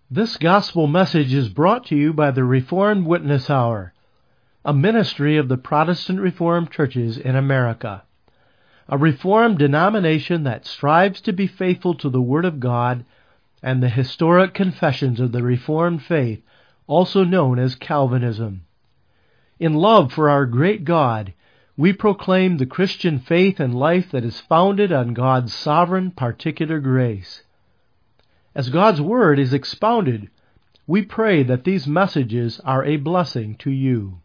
This gospel message is brought to you by the Reformed Witness Hour, a ministry of the Protestant Reformed churches in America. A Reformed denomination that strives to be faithful to the Word of God and the historic confessions of the Reformed faith, also known as Calvinism. In love for our great God, we proclaim the Christian faith and life that is founded on God's sovereign particular grace. As God's Word is expounded, we pray that these messages are a blessing to you.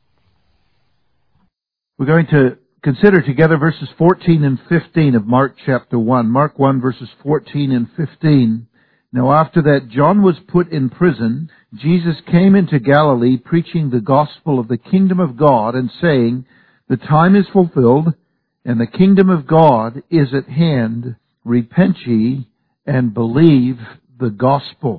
We're going to consider together verses 14 and 15 of Mark chapter 1. Mark 1 verses 14 and 15. Now after that John was put in prison, Jesus came into Galilee preaching the gospel of the kingdom of God and saying, "The time is fulfilled and the kingdom of God is at hand. Repent ye and believe the gospel."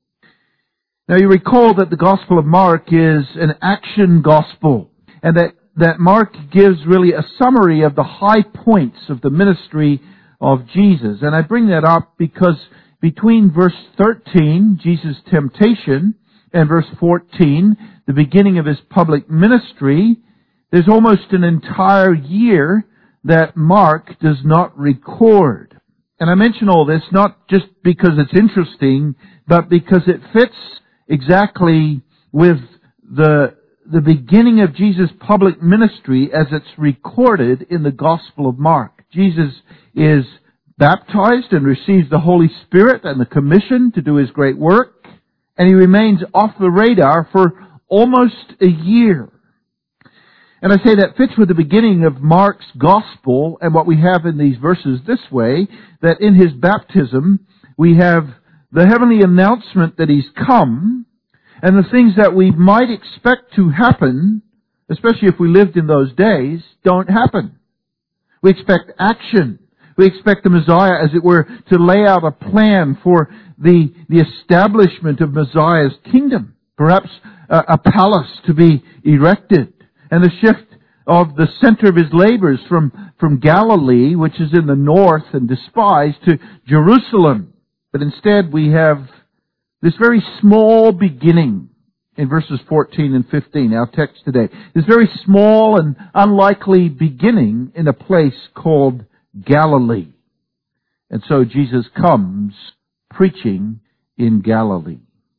Now you recall that the Gospel of Mark is an action gospel, and that Mark gives really a summary of the high points of the ministry of Jesus. And I bring that up because between verse 13, Jesus' temptation, and verse 14, the beginning of His public ministry, there's almost an entire year that Mark does not record. And I mention all this not just because it's interesting, but because it fits exactly with the beginning of Jesus' public ministry as it's recorded in the Gospel of Mark. Jesus is baptized and receives the Holy Spirit and the commission to do His great work, and He remains off the radar for almost a year. And I say that fits with the beginning of Mark's Gospel and what we have in these verses this way, that in His baptism we have the heavenly announcement that He's come, and the things that we might expect to happen, especially if we lived in those days, don't happen. We expect action. We expect the Messiah, as it were, to lay out a plan for the establishment of Messiah's kingdom. Perhaps a palace to be erected, and the shift of the center of His labors from Galilee, which is in the north and despised, to Jerusalem. But instead we have this very small beginning in verses 14 and 15, our text today. This very small and unlikely beginning in a place called Galilee. And so Jesus comes preaching in Galilee.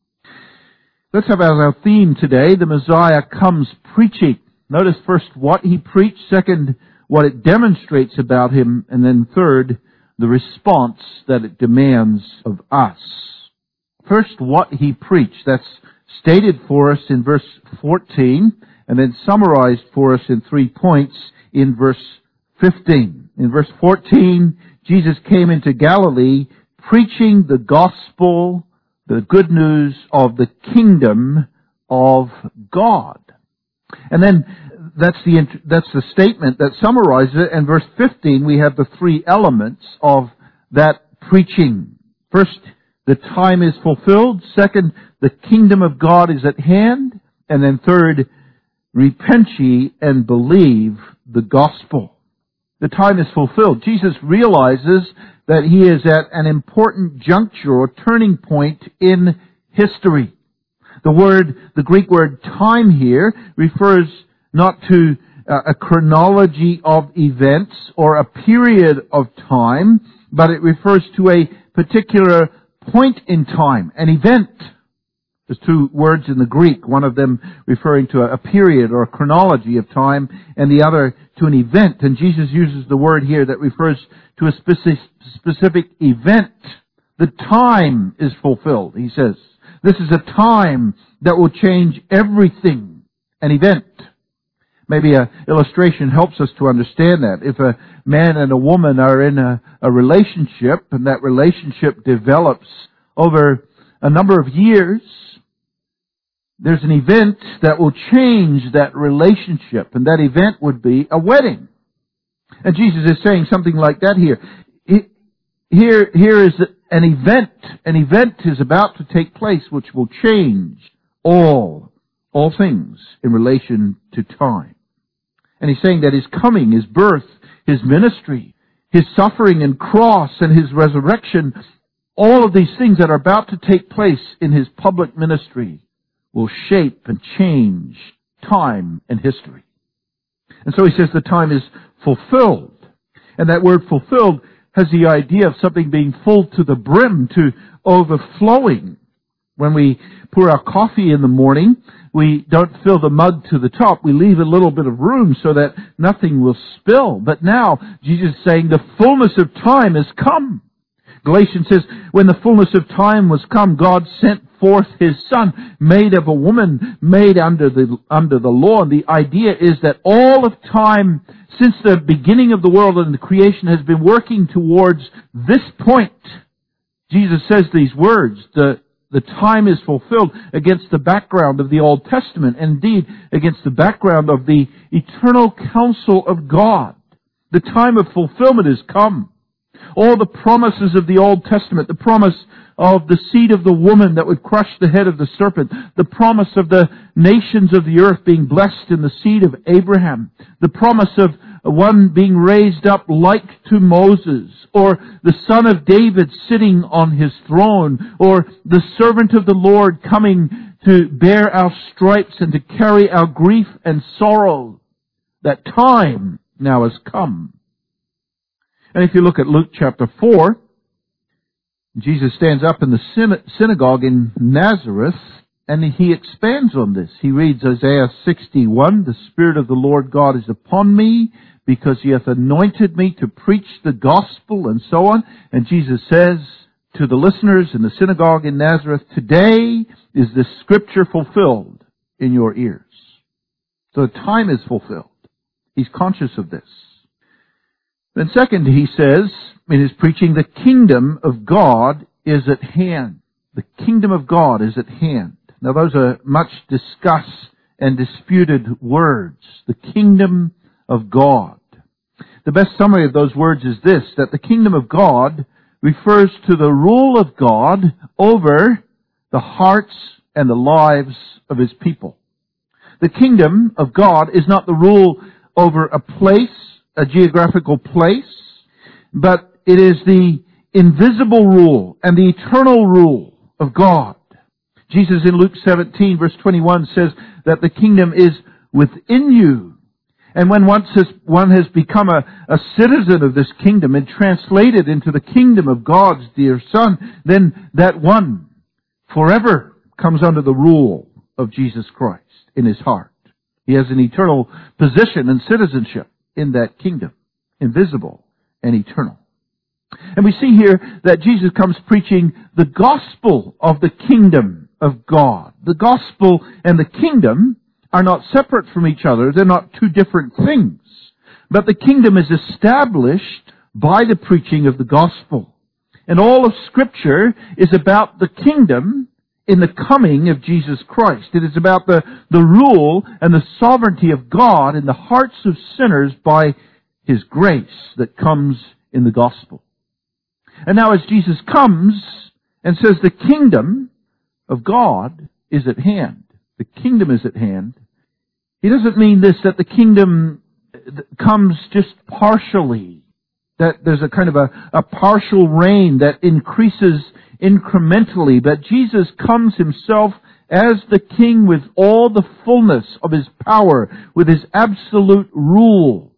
Let's have as our theme today, the Messiah comes preaching. Notice first what He preached, second what it demonstrates about Him, and then third, the response that it demands of us. First, what He preached. That's stated for us in verse 14, and then summarized for us in 3 points in verse 15. In verse 14, Jesus came into Galilee preaching the gospel, the good news of the kingdom of God. And then that's the statement that summarizes it. And verse 15, we have the three elements of that preaching. First, the time is fulfilled. Second, the kingdom of God is at hand. And then third, repent ye and believe the gospel. The time is fulfilled. Jesus realizes that He is at an important juncture or turning point in history. The Greek word time here refers not to a chronology of events or a period of time, but it refers to a particular point in time, an event. There's two words in the Greek, one of them referring to a period or a chronology of time, and the other to an event. And Jesus uses the word here that refers to a specific event. The time is fulfilled, He says. This is a time that will change everything, an event. Maybe an illustration helps us to understand that. If a man and a woman are in a relationship, and that relationship develops over a number of years, there's an event that will change that relationship, and that event would be a wedding. And Jesus is saying something like that here. Here is an event. An event is about to take place which will change all things in relation to time. And He's saying that His coming, His birth, His ministry, His suffering and cross, and His resurrection all of these things that are about to take place in His public ministry will shape and change time and history. And so He says the time is fulfilled. And that word fulfilled has the idea of something being full to the brim, to overflowing. When we pour our coffee in the morning, we don't fill the mug to the top. We leave a little bit of room so that nothing will spill. But now, Jesus is saying the fullness of time has come. Galatians says, when the fullness of time was come, God sent forth His Son, made of a woman, made under the law. And the idea is that all of time, since the beginning of the world and the creation, has been working towards this point. Jesus says these words, the time is fulfilled against the background of the Old Testament, and indeed against the background of the eternal counsel of God. The time of fulfillment has come. All the promises of the Old Testament, the promise of the seed of the woman that would crush the head of the serpent, the promise of the nations of the earth being blessed in the seed of Abraham, the promise of one being raised up like to Moses, or the son of David sitting on his throne, or the servant of the Lord coming to bear our stripes and to carry our grief and sorrow. That time now has come. And if you look at Luke chapter 4, Jesus stands up in the synagogue in Nazareth, and He expands on this. He reads Isaiah 61, "The Spirit of the Lord God is upon me, because He hath anointed me to preach the gospel," and so on. And Jesus says to the listeners in the synagogue in Nazareth, "Today is this scripture fulfilled in your ears." So the time is fulfilled. He's conscious of this. Then second, He says in His preaching, the kingdom of God is at hand. The kingdom of God is at hand. Now those are much discussed and disputed words. The kingdom of God. The best summary of those words is this, that the kingdom of God refers to the rule of God over the hearts and the lives of His people. The kingdom of God is not the rule over a place, a geographical place, but it is the invisible rule and the eternal rule of God. Jesus in Luke 17 verse 21 says that the kingdom is within you. And when one has become a citizen of this kingdom and translated into the kingdom of God's dear Son, then that one forever comes under the rule of Jesus Christ in his heart. He has an eternal position and citizenship in that kingdom, invisible and eternal. And we see here that Jesus comes preaching the gospel of the kingdom of God. The gospel and the kingdom are not separate from each other. They're not two different things. But the kingdom is established by the preaching of the gospel. And all of Scripture is about the kingdom in the coming of Jesus Christ. It is about the rule and the sovereignty of God in the hearts of sinners by His grace that comes in the gospel. And now as Jesus comes and says the kingdom of God is at hand, the kingdom is at hand, He doesn't mean this, that the kingdom comes just partially, that there's a kind of a partial reign that increases incrementally, but Jesus comes Himself as the King with all the fullness of His power, with His absolute rule.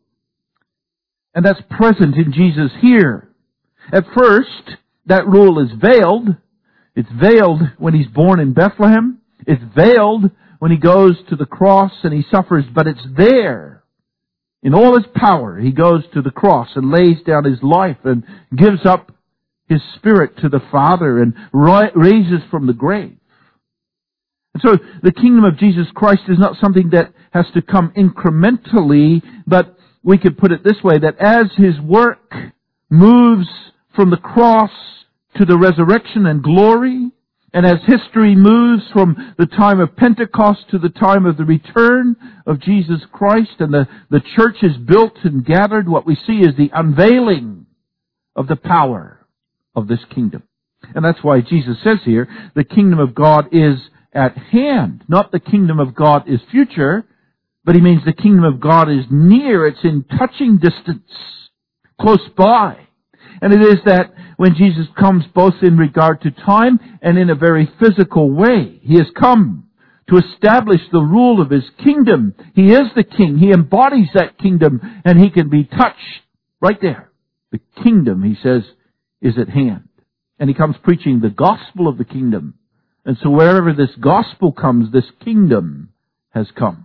And that's present in Jesus here. At first, that rule is veiled. It's veiled when He's born in Bethlehem. It's veiled when He goes to the cross and He suffers, but it's there. In all His power, He goes to the cross and lays down His life and gives up His Spirit to the Father and raises from the grave. And so the kingdom of Jesus Christ is not something that has to come incrementally, but we could put it this way, that as His work moves from the cross to the resurrection and glory, and as history moves from the time of Pentecost to the time of the return of Jesus Christ, and the church is built and gathered, what we see is the unveiling of the power of this kingdom. And that's why Jesus says here, the kingdom of God is at hand. Not the kingdom of God is future, but He means the kingdom of God is near. It's in touching distance, close by. And it is that when Jesus comes both in regard to time and in a very physical way, He has come to establish the rule of His kingdom. He is the King. He embodies that kingdom, and He can be touched right there. The kingdom, He says, is at hand. And He comes preaching the gospel of the kingdom. And so wherever this gospel comes, this kingdom has come.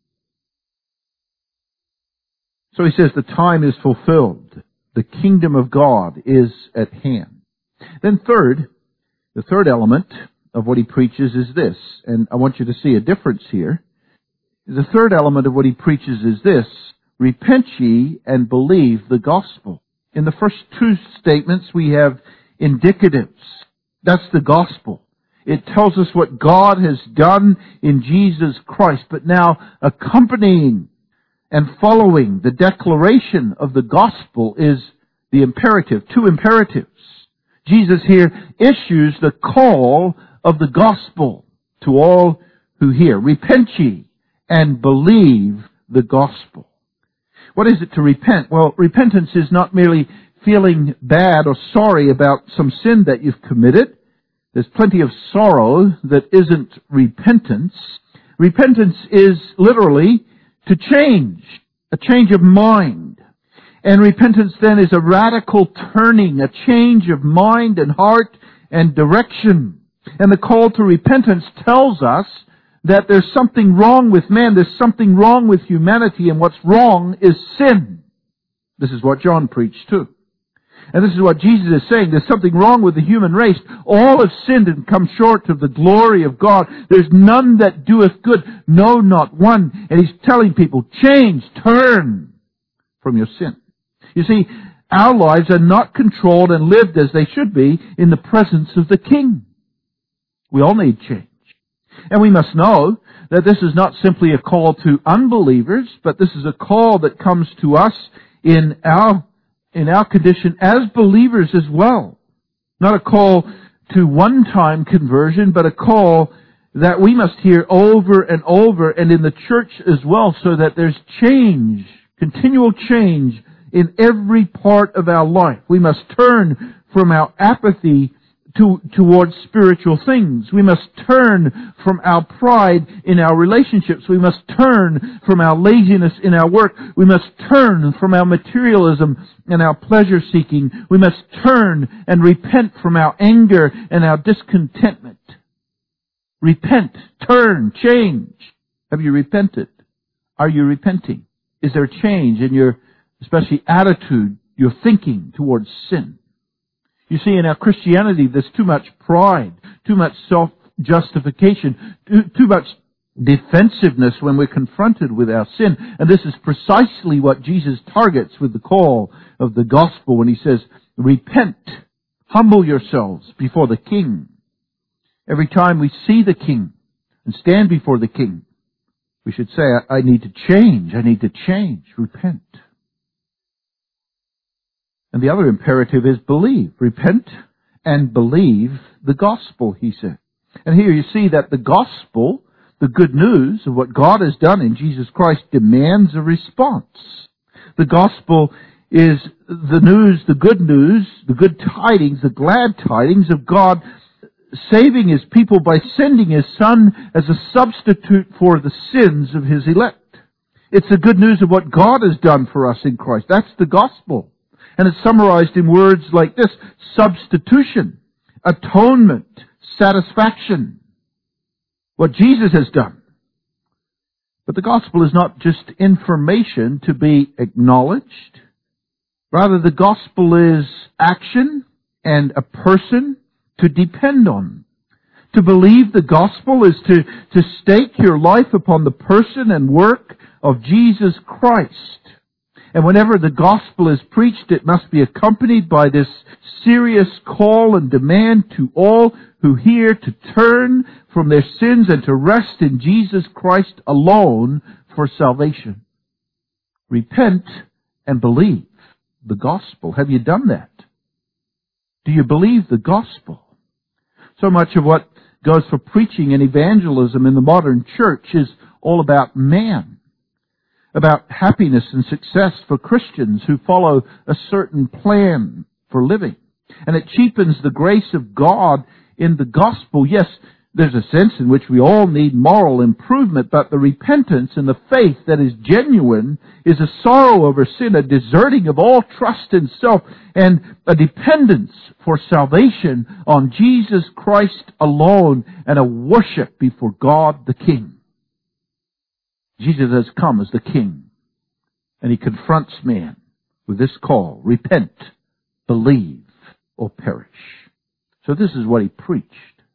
So He says the time is fulfilled. The kingdom of God is at hand. Then the third element of what He preaches is this, and I want you to see a difference here. The third element of what He preaches is this: repent ye and believe the gospel. In the first two statements we have indicatives. That's the gospel. It tells us what God has done in Jesus Christ, but now accompanying and following the declaration of the gospel is the imperative, two imperatives. Jesus here issues the call of the gospel to all who hear. Repent ye and believe the gospel. What is it to repent? Well, repentance is not merely feeling bad or sorry about some sin that you've committed. There's plenty of sorrow that isn't repentance. Repentance is literally to change, a change of mind. And repentance then is a radical turning, a change of mind and heart and direction. And the call to repentance tells us that there's something wrong with man, there's something wrong with humanity, and what's wrong is sin. This is what John preached too. And this is what Jesus is saying. There's something wrong with the human race. All have sinned and come short of the glory of God. There's none that doeth good, no, not one. And He's telling people, change, turn from your sin. You see, our lives are not controlled and lived as they should be in the presence of the King. We all need change. And we must know that this is not simply a call to unbelievers, but this is a call that comes to us in our condition as believers as well. Not a call to one-time conversion, but a call that we must hear over and over, and in the church as well, so that there's change, continual change in every part of our life. We must turn from our apathy towards spiritual things. We must turn from our pride in our relationships. We must turn from our laziness in our work. We must turn from our materialism and our pleasure seeking. We must turn and repent from our anger and our discontentment. Repent, turn, change. Have you repented? Are you repenting? Is there change in your, especially attitude, your thinking towards sin? You see, in our Christianity, there's too much pride, too much self-justification, too much defensiveness when we're confronted with our sin. And this is precisely what Jesus targets with the call of the gospel when He says, repent, humble yourselves before the King. Every time we see the King and stand before the King, we should say, I need to change, repent. And the other imperative is believe. Repent and believe the gospel, He said. And here you see that the gospel, the good news of what God has done in Jesus Christ, demands a response. The gospel is the news, the good tidings, the glad tidings of God saving His people by sending His Son as a substitute for the sins of His elect. It's the good news of what God has done for us in Christ. That's the gospel. And it's summarized in words like this: substitution, atonement, satisfaction. What Jesus has done. But the gospel is not just information to be acknowledged. Rather, the gospel is action and a person to depend on. To believe the gospel is to stake your life upon the person and work of Jesus Christ. And whenever the gospel is preached, it must be accompanied by this serious call and demand to all who hear to turn from their sins and to rest in Jesus Christ alone for salvation. Repent and believe the gospel. Have you done that? Do you believe the gospel? So much of what goes for preaching and evangelism in the modern church is all about man. About happiness and success for Christians who follow a certain plan for living. And it cheapens the grace of God in the gospel. Yes, there's a sense in which we all need moral improvement, but the repentance and the faith that is genuine is a sorrow over sin, a deserting of all trust in self, and a dependence for salvation on Jesus Christ alone, and a worship before God the King. Jesus has come as the King, and He confronts man with this call: repent, believe, or perish. So this is what He preached.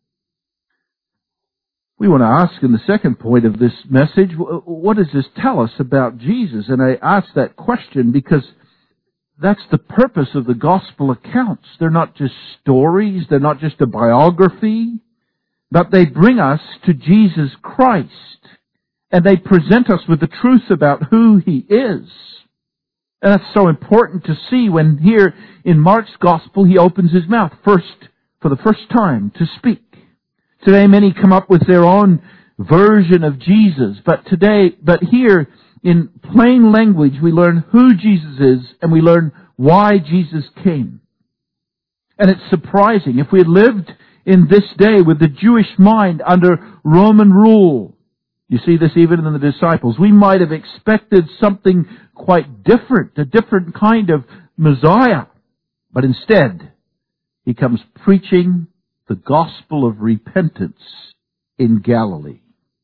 We want to ask in the second point of this message, what does this tell us about Jesus? And I ask that question because that's the purpose of the gospel accounts. They're not just stories, they're not just a biography, but they bring us to Jesus Christ. And they present us with the truth about who He is. And that's so important to see when here in Mark's gospel He opens His mouth for the first time to speak. Today many come up with their own version of Jesus, but here in plain language we learn who Jesus is and we learn why Jesus came. And it's surprising, if we had lived in this day with the Jewish mind under Roman rule, you see this even in the disciples, we might have expected something quite different, a different kind of Messiah. But instead, He comes preaching the gospel of repentance in Galilee.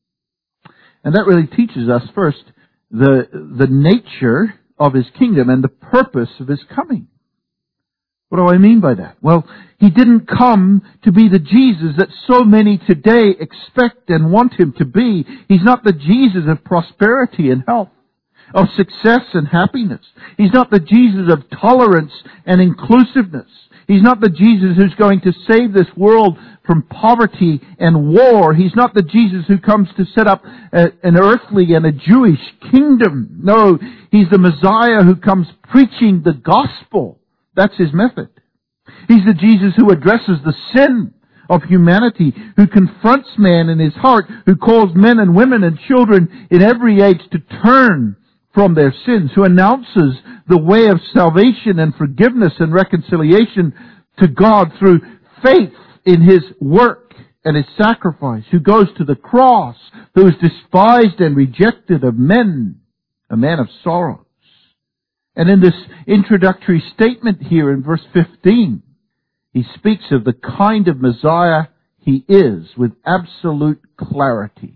And that really teaches us first the nature of His kingdom and the purpose of His coming. What do I mean by that? Well, He didn't come to be the Jesus that so many today expect and want Him to be. He's not the Jesus of prosperity and health, of success and happiness. He's not the Jesus of tolerance and inclusiveness. He's not the Jesus who's going to save this world from poverty and war. He's not the Jesus who comes to set up an earthly and a Jewish kingdom. No, He's the Messiah who comes preaching the gospel. That's His method. He's the Jesus who addresses the sin of humanity, who confronts man in his heart, who calls men and women and children in every age to turn from their sins, who announces the way of salvation and forgiveness and reconciliation to God through faith in His work and His sacrifice, who goes to the cross, who is despised and rejected of men, a man of sorrows. And in this introductory statement here in verse 15, He speaks of the kind of Messiah He is with absolute clarity.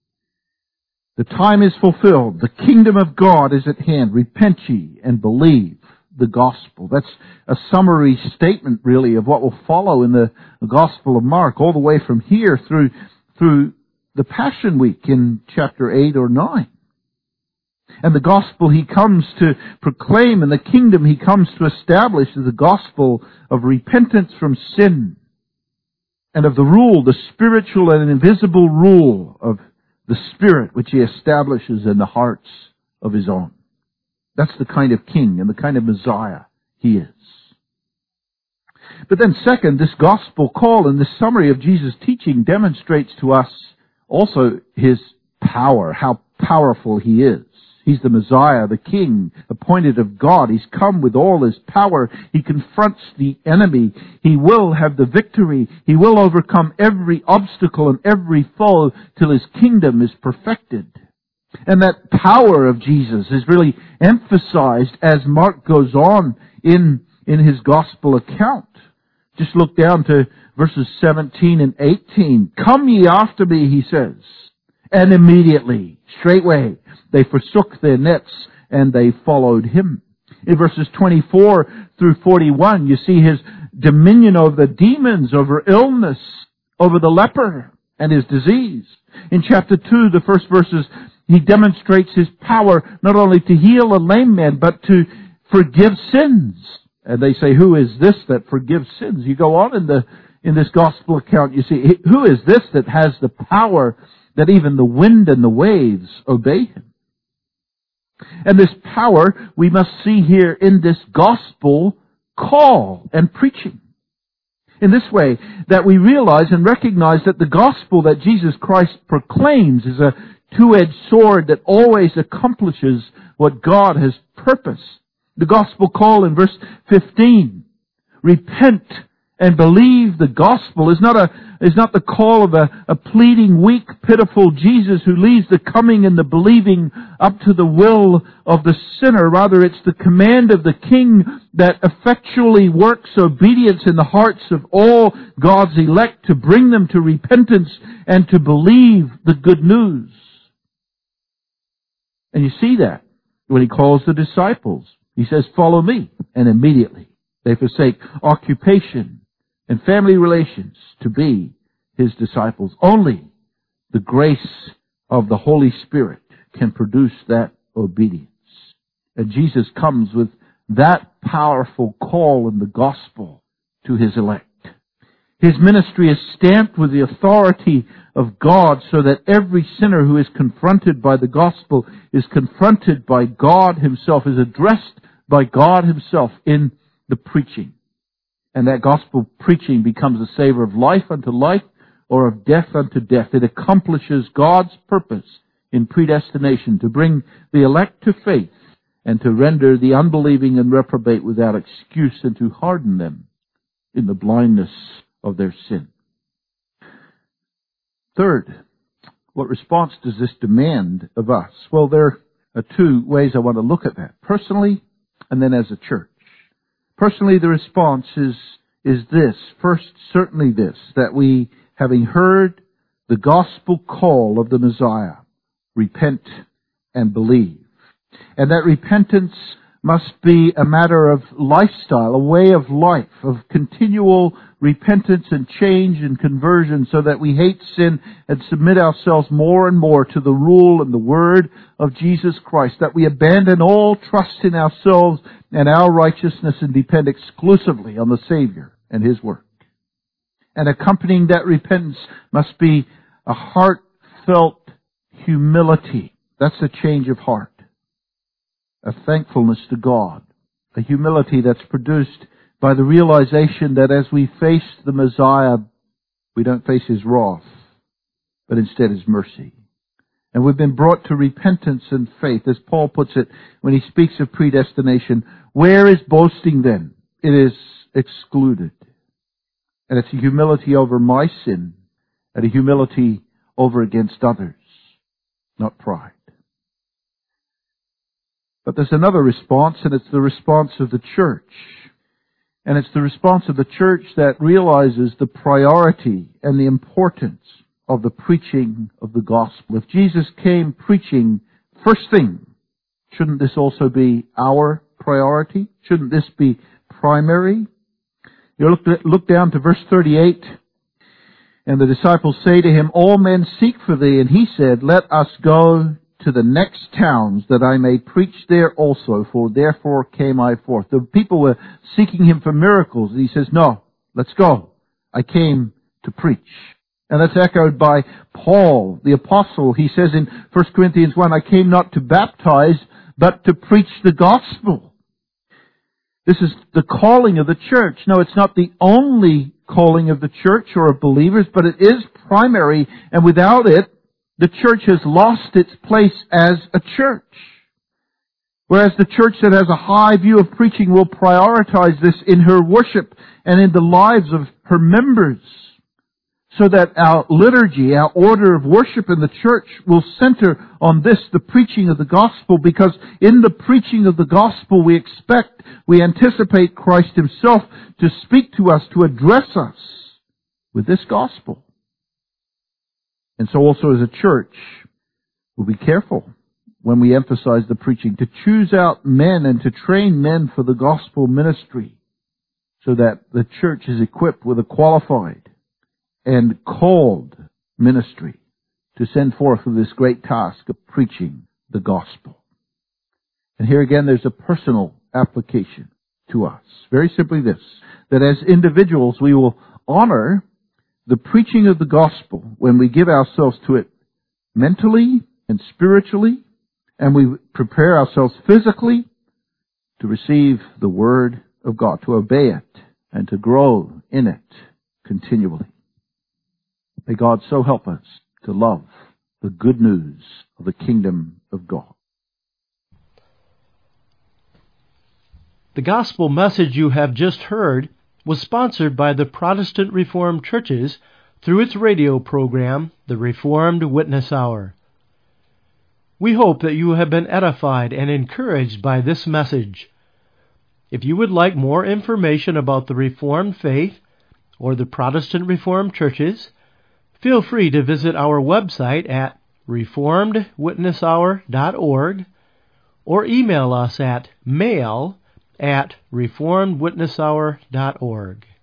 The time is fulfilled. The kingdom of God is at hand. Repent ye and believe the gospel. That's a summary statement, really, of what will follow in the Gospel of Mark, all the way from here through the Passion Week in chapter 8 or 9. And the gospel He comes to proclaim and the kingdom He comes to establish is the gospel of repentance from sin and of the rule, the spiritual and invisible rule of the Spirit which He establishes in the hearts of His own. That's the kind of king and the kind of Messiah He is. But then second, this gospel call and this summary of Jesus' teaching demonstrates to us also His power, how powerful He is. He's the Messiah, the King, appointed of God. He's come with all His power. He confronts the enemy. He will have the victory. He will overcome every obstacle and every foe till His kingdom is perfected. And that power of Jesus is really emphasized as Mark goes on in his gospel account. Just look down to verses 17 and 18. Come ye after me, He says. And immediately, straightway, they forsook their nets and they followed Him. In verses 24 through 41, you see His dominion over the demons, over illness, over the leper and his disease. In chapter 2, the first verses, He demonstrates His power not only to heal a lame man, but to forgive sins. And they say, who is this that forgives sins? You go on in this gospel account, you see, who is this that has the power that even the wind and the waves obey Him? And this power we must see here in this gospel call and preaching. In this way, that we realize and recognize that the gospel that Jesus Christ proclaims is a two-edged sword that always accomplishes what God has purposed. The gospel call in verse 15 repent and believe the gospel is not the call of a pleading, weak, pitiful Jesus who leaves the coming and the believing up to the will of the sinner. Rather, it's the command of the King that effectually works obedience in the hearts of all God's elect to bring them to repentance and to believe the good news. And you see that when He calls the disciples. He says, "Follow me." And immediately they forsake occupation and family relations to be His disciples. Only the grace of the Holy Spirit can produce that obedience. And Jesus comes with that powerful call in the gospel to His elect. His ministry is stamped with the authority of God so that every sinner who is confronted by the gospel is confronted by God Himself, is addressed by God Himself in the preaching. And that gospel preaching becomes a savor of life unto life or of death unto death. It accomplishes God's purpose in predestination to bring the elect to faith and to render the unbelieving and reprobate without excuse and to harden them in the blindness of their sin. Third, what response does this demand of us? Well, there are two ways I want to look at that. Personally, and then as a church. Personally, the response is this. First, certainly this, that we, having heard the gospel call of the Messiah, repent and believe. And that repentance must be a matter of lifestyle, a way of life, of continual repentance and change and conversion so that we hate sin and submit ourselves more and more to the rule and the word of Jesus Christ, that we abandon all trust in ourselves and our righteousness and depend exclusively on the Savior and His work. And accompanying that repentance must be a heartfelt humility. That's a change of heart. A thankfulness to God. A humility that's produced by the realization that as we face the Messiah, we don't face His wrath, but instead His mercy. And we've been brought to repentance and faith. As Paul puts it when he speaks of predestination, where is boasting then? It is excluded. And it's a humility over my sin and a humility over against others, not pride. But there's another response, and it's the response of the church. And it's the response of the church that realizes the priority and the importance of the preaching of the gospel. If Jesus came preaching first thing, shouldn't this also be our priority? Shouldn't this be primary? You look down to verse 38. And the disciples say to Him, "All men seek for Thee." And He said, "Let us go to the next towns, that I may preach there also, for therefore came I forth." The people were seeking Him for miracles. And He says, "No, let's go. I came to preach." And that's echoed by Paul, the apostle. He says in 1 Corinthians 1, "I came not to baptize, but to preach the gospel." This is the calling of the church. No, it's not the only calling of the church or of believers, but it is primary, and without it, the church has lost its place as a church. Whereas the church that has a high view of preaching will prioritize this in her worship and in the lives of her members, so that our liturgy, our order of worship in the church will center on this, the preaching of the gospel, because in the preaching of the gospel we anticipate Christ Himself to speak to us, to address us with this gospel. And so also as a church, we'll be careful when we emphasize the preaching, to choose out men and to train men for the gospel ministry, so that the church is equipped with a qualified and called ministry to send forth with this great task of preaching the gospel. And here again, there's a personal application to us. Very simply this, that as individuals we will honor the preaching of the gospel when we give ourselves to it mentally and spiritually, and we prepare ourselves physically to receive the Word of God, to obey it, and to grow in it continually. May God so help us to love the good news of the kingdom of God. The gospel message you have just heard was sponsored by the Protestant Reformed Churches through its radio program, The Reformed Witness Hour. We hope that you have been edified and encouraged by this message. If you would like more information about the Reformed faith or the Protestant Reformed Churches, feel free to visit our website at reformedwitnesshour.org or email us at mail@reformedwitnesshour.org.